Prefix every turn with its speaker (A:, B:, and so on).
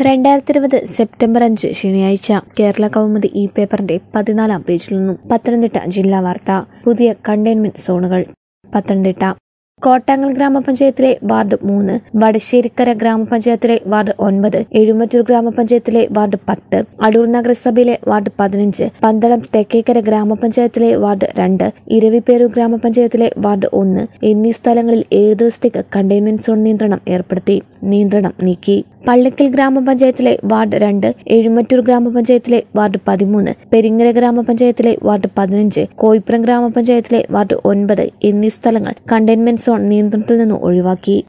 A: 2020 September 5 ശനിയാഴ്ച കേരള കൗമുദി ഈ പേപ്പറിന്റെ 14-ാം പേജിൽ നിന്നും പത്തനംതിട്ട ജില്ലാ വാർത്ത. പുതിയ കണ്ടെയ്ൻമെന്റ് സോണുകൾ. പത്തനംതിട്ട കോട്ടാങ്ങൽ ഗ്രാമപഞ്ചായത്തിലെ വാർഡ് 3, വടശ്ശേരിക്കര ഗ്രാമപഞ്ചായത്തിലെ വാർഡ് 9, എഴുമറ്റൂർ ഗ്രാമപഞ്ചായത്തിലെ വാർഡ് 10, അടൂർ നഗരസഭയിലെ വാർഡ് 15, പന്തളം തെക്കേക്കര ഗ്രാമപഞ്ചായത്തിലെ വാർഡ് 2, ഇരവിപേരൂർ ഗ്രാമപഞ്ചായത്തിലെ വാർഡ് 1 എന്നീ സ്ഥലങ്ങളിൽ 7 ദിവസത്തേക്ക് കണ്ടെയ്ൻമെന്റ് സോൺ നിയന്ത്രണം ഏർപ്പെടുത്തി. നിയന്ത്രണം നീക്കി. പള്ളിക്കൽ ഗ്രാമപഞ്ചായത്തിലെ വാർഡ് 2, എഴുമറ്റൂർ ഗ്രാമപഞ്ചായത്തിലെ വാർഡ് 13, പെരിങ്ങര ഗ്രാമപഞ്ചായത്തിലെ വാർഡ് 15, കോയിപ്പുറം ഗ്രാമപഞ്ചായത്തിലെ വാർഡ് 9 എന്നീ സ്ഥലങ്ങൾ കണ്ടെയ്ൻമെന്റ് സോൺ നിയന്ത്രണത്തിൽ നിന്ന് ഒഴിവാക്കി.